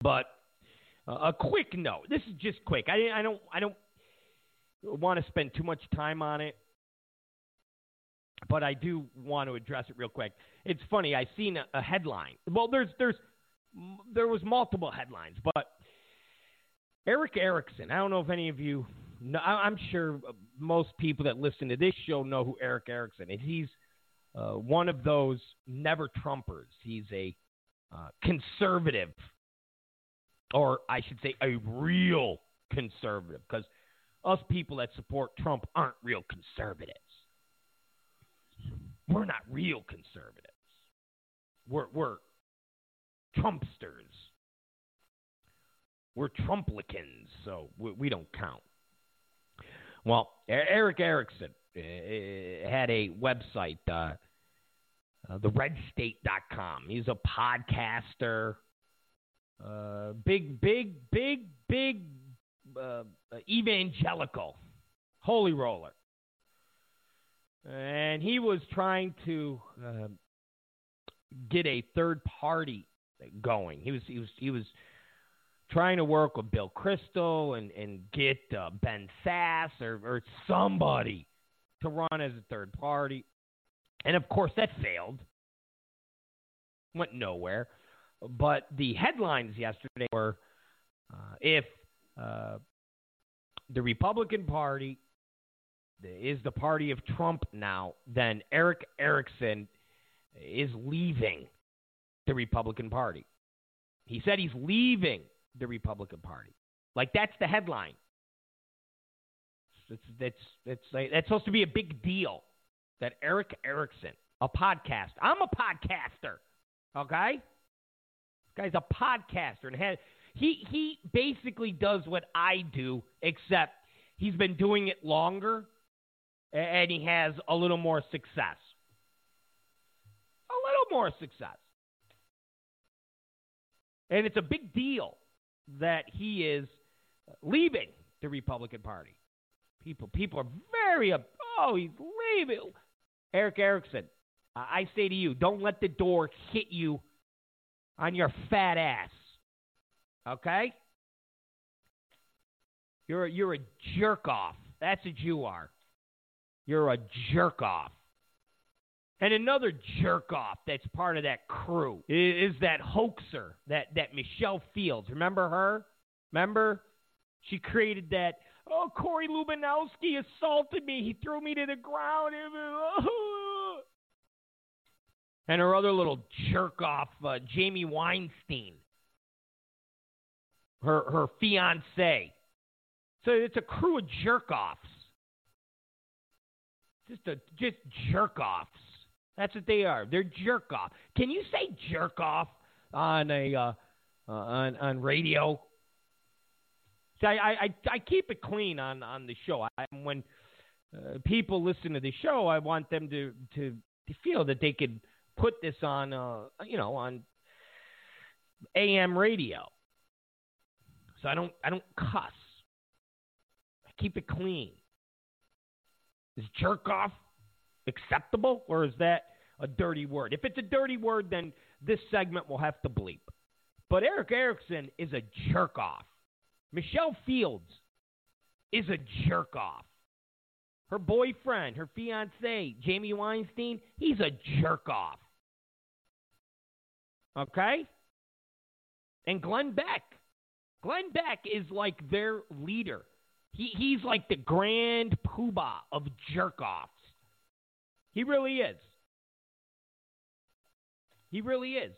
But a quick note. This is just quick. I don't want to spend too much time on it, but I do want to address it real quick. It's funny. I seen a headline. Well, there was multiple headlines, but Eric Erickson. I don't know if any of you know. I'm sure most people that listen to this show know who Eric Erickson is. He's one of those never Trumpers. He's a conservative, or I should say a real conservative, because us people that support Trump aren't real conservatives. We're not real conservatives. We're Trumpsters. We're Trumplicans, so we don't count. Well, Eric Erickson had a website, theredstate.com. He's a podcaster, big evangelical, holy roller. And he was trying to get a third party going. He was trying to work with Bill Kristol and get Ben Sass or somebody to run as a third party. And, of course, that failed. Went nowhere. But the headlines yesterday were if the Republican Party is the party of Trump now, then Eric Erickson is leaving the Republican Party. He said he's leaving the Republican Party. Like, that's the headline. That's supposed to be a big deal that Eric Erickson, a podcaster. I'm a podcaster, okay? This guy's a podcaster. And he basically does what I do, except he's been doing it longer, and he has a little more success. A little more success. And it's a big deal that he is leaving the Republican Party. People are very, he's leaving. Eric Erickson, I say to you, don't let the door hit you on your fat ass. Okay? You're a jerk off. That's what you are. You're a jerk off. And another jerk off that's part of that crew is that hoaxer, that Michelle Fields. Remember her? Remember? She created that, Corey Lubinowski assaulted me. He threw me to the ground. And her other little jerk off, Jamie Weinstein. Her fiance. So it's a crew of jerk offs. Just jerk offs. That's what they are. They're jerk off. Can you say jerk off on on radio? See, I keep it clean on the show. When people listen to the show, I want them to feel that they could put this on on AM radio. So I don't cuss. I keep it clean. Is jerk off acceptable, or is that a dirty word? If it's a dirty word, then this segment will have to bleep. But Eric Erickson is a jerk off. Michelle Fields is a jerk off. Her boyfriend, her fiance, Jamie Weinstein, he's a jerk off. Okay? And Glenn Beck. Glenn Beck is like their leader. He's like the grand poobah of jerk-offs. He really is. He really is.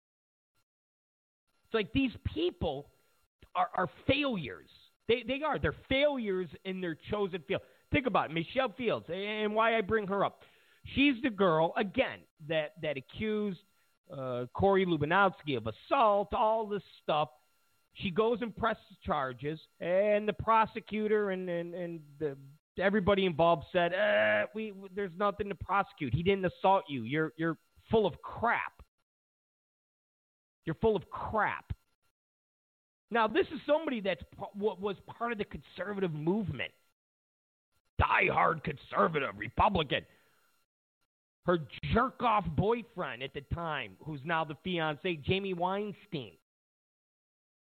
It's like these people are failures. They are. They're failures in their chosen field. Think about it. Michelle Fields, and why I bring her up. She's the girl, again, that accused Corey Lubinowski of assault, all this stuff. She goes and presses charges, and the prosecutor and everybody involved said, there's nothing to prosecute. He didn't assault you. You're full of crap. You're full of crap. Now, this is somebody that was part of the conservative movement. Die-hard conservative, Republican. Her jerk-off boyfriend at the time, who's now the fiancé, Jamie Weinstein.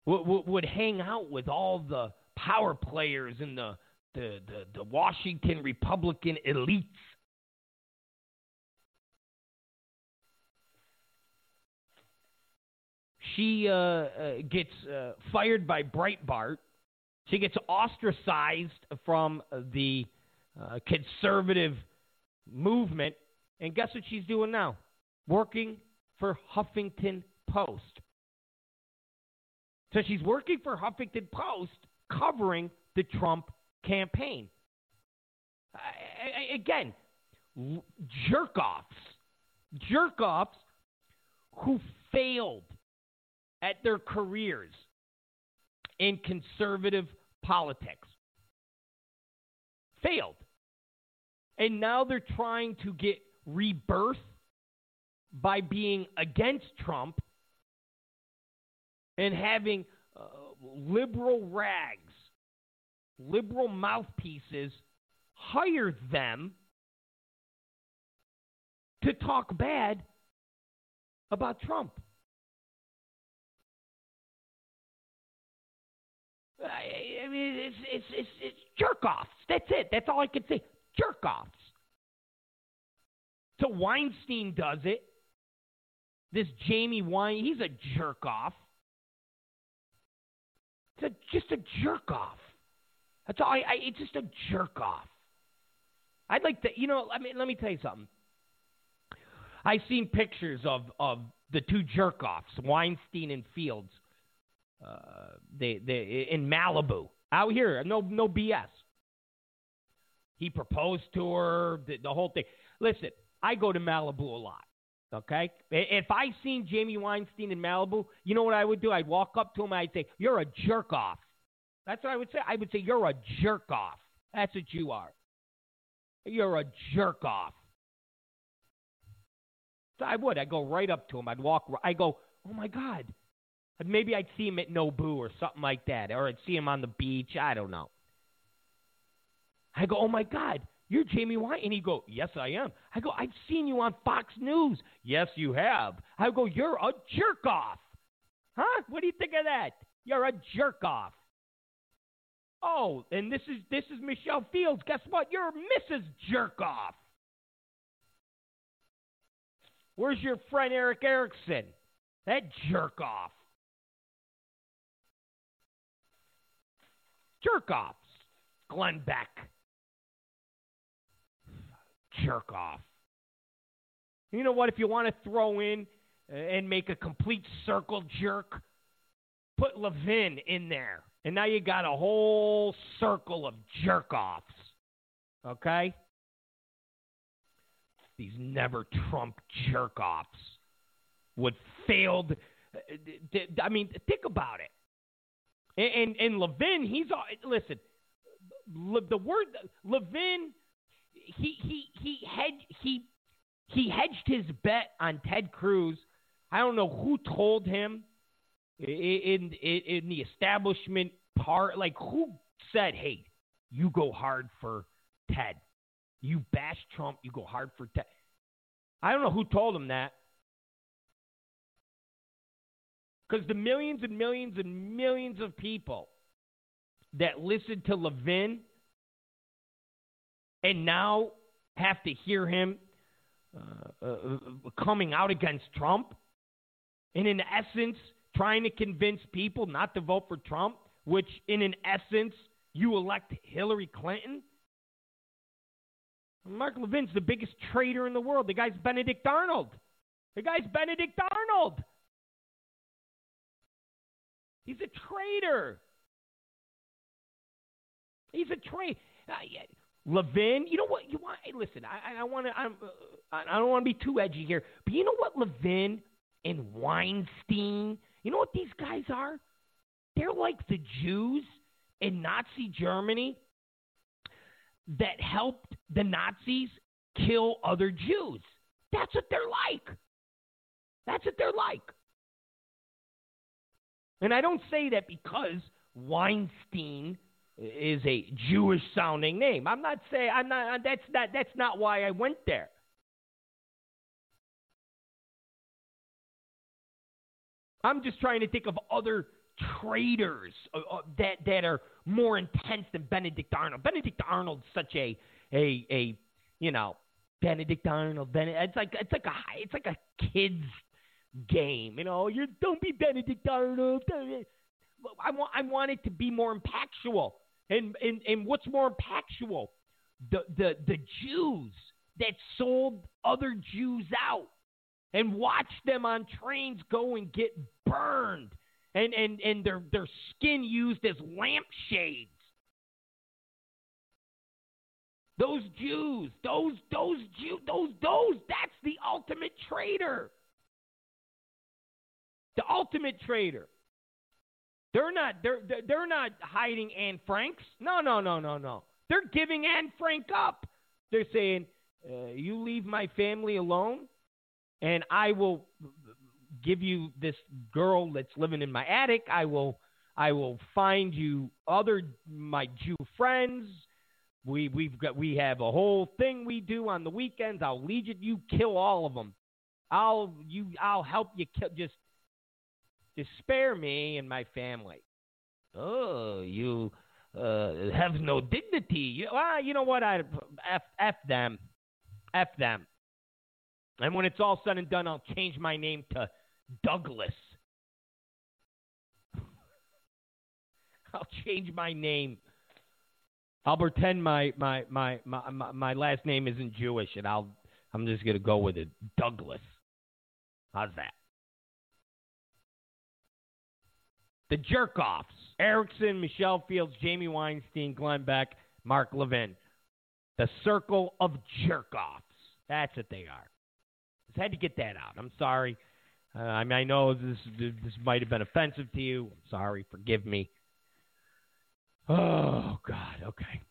would hang out with all the power players and the Washington Republican elites. She gets fired by Breitbart. She gets ostracized from the conservative movement. And guess what she's doing now? Working for Huffington Post. So she's working for Huffington Post covering the Trump campaign. Again, jerk-offs. Jerk-offs who failed at their careers in conservative politics. Failed. And now they're trying to get rebirth by being against Trump and having liberal rags, liberal mouthpieces hire them to talk bad about Trump. I mean, it's jerk-offs. That's it. That's all I can say. Jerk-offs. So Weinstein does it. This Jamie Wine, he's a jerk-off. It's just a jerk-off. That's all. It's just a jerk-off. I'd like to, let me tell you something. I've seen pictures of the two jerk-offs, Weinstein and Fields. They in Malibu, out here, no BS. He proposed to her, the whole thing. Listen, I go to Malibu a lot, okay? If I seen Jamie Weinstein in Malibu, you know what I would do? I'd walk up to him and I'd say, "You're a jerk-off." That's what I would say. I would say, "You're a jerk-off." That's what you are. You're a jerk-off. So I would. I'd go right up to him. I go, "Oh, my God." Maybe I'd see him at Nobu or something like that, or I'd see him on the beach. I don't know. I go, "Oh, my God, you're Jamie White." And he'd go, "Yes, I am." I go, "I've seen you on Fox News." "Yes, you have." I go, "You're a jerk-off." Huh? What do you think of that? You're a jerk-off. Oh, and this is Michelle Fields. Guess what? You're Mrs. Jerk-off. Where's your friend Eric Erickson? That jerk-off. Jerk-offs. Glenn Beck. Jerk-off. You know what? If you want to throw in and make a complete circle jerk, put Levin in there. And now you got a whole circle of jerk-offs. Okay? These never Trump jerk-offs would failed. I mean, think about it. And Levin, listen. The word Levin, he hedged his bet on Ted Cruz. I don't know who told him in the establishment part, like who said, "Hey, you go hard for Ted. You bash Trump, you go hard for Ted." I don't know who told him that. Because the millions and millions and millions of people that listened to Levin and now have to hear him coming out against Trump and in essence trying to convince people not to vote for Trump, which in an essence you elect Hillary Clinton. Mark Levin's the biggest traitor in the world. The guy's Benedict Arnold. He's a traitor. Levin, you know what? You want? Hey, listen, I don't want to be too edgy here, but you know what? Levin and Weinstein, you know what these guys are? They're like the Jews in Nazi Germany that helped the Nazis kill other Jews. That's what they're like. And I don't say that because Weinstein is a Jewish-sounding name. That's not why I went there. I'm just trying to think of other that are more intense than Benedict Arnold. Benedict Arnold's such a Benedict Arnold. It's like a kid's game. You don't be Benedict Arnold. I want it to be more impactful. And what's more impactful? The Jews that sold other Jews out and watched them on trains go and get burned and their skin used as lampshades. Those Jews, those Jews, that's the ultimate traitor. The ultimate traitor. They're not hiding Anne Franks. No. They're giving Anne Frank up. They're saying, you leave my family alone, and I will give you this girl that's living in my attic. I will find you my Jew friends. We have a whole thing we do on the weekends. I'll lead you kill all of them. I'll help you kill. Just spare me and my family. Oh, you have no dignity. You know what? F them. F them. And when it's all said and done, I'll change my name to Douglas. I'll change my name. I'll pretend my last name isn't Jewish, and I'm just gonna go with it, Douglas. How's that? The jerk-offs: Erickson, Michelle Fields, Jamie Weinstein, Glenn Beck, Mark Levin. The circle of jerk-offs. That's what they are. Just had to get that out. I'm sorry. I know this might have been offensive to you. I'm sorry. Forgive me. Oh, God. Okay.